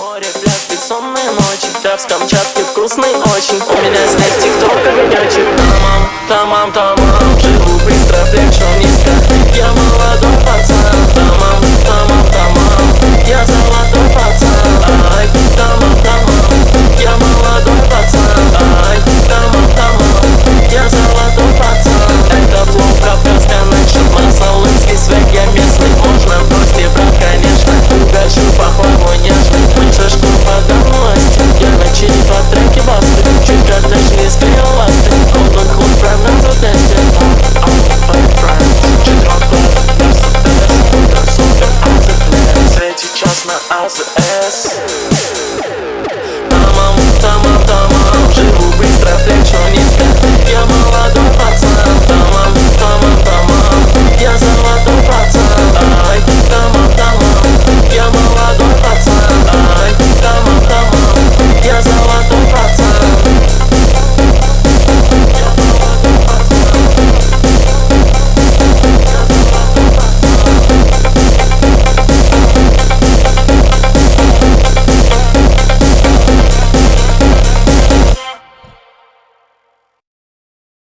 море, пляж, бессонные ночи. Трап с Камчатки вкусный очень. У меня снег, тик-ток, огонечек. Тамам, тамам, живу быстро, флекшу низко. Я молодой пацан. Тамам, тамам, тамам, я золотой пацан. Ай, тамам, тамам, я молодой пацан. Ай, тамам, тамам, я золотой пацан. Это флоу, Кавказ Connection, Масалынский свек, я местный. Можно в гости брать, конечно. Угощу похвалу нежно. Мы шашку подам власти. Я на чили по треке басты. Чуть картечь не склеил ласты. Golden Club прям на протесте. Светит час на АЗС. Тамам, тамам,